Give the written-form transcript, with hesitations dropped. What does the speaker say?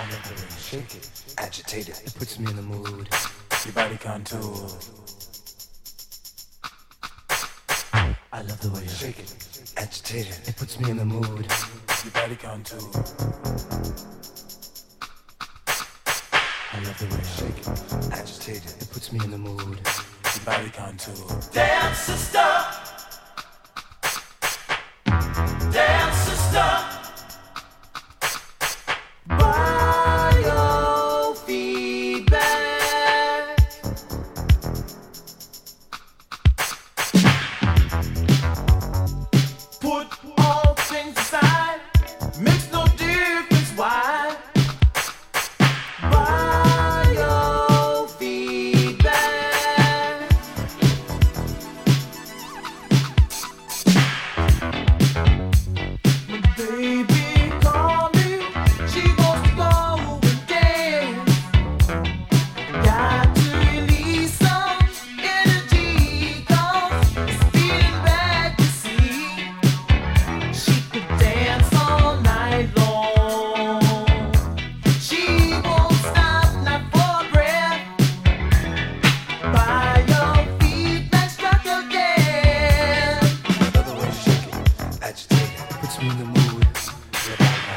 I love the way you shake it, Agitated. it puts me in the mood. Your body contour. I love the way you shake it, Agitated. it puts me in the mood. Your body contour. I love the way you shake it, Agitated. it puts me in the mood. Your body contour. Dance, sister. Dance, sister. Biofeedback. Put all things aside. Makes no difference why. Biofeedback. Baby, call me. She wants to go and dance. Got to release some energy, 'cause it's feeling bad to see. She could dance all night long. She won't stop, not for breath. By your feet, let's rock again. I love the way you shake it. Agitated. It puts me in the mood. Your body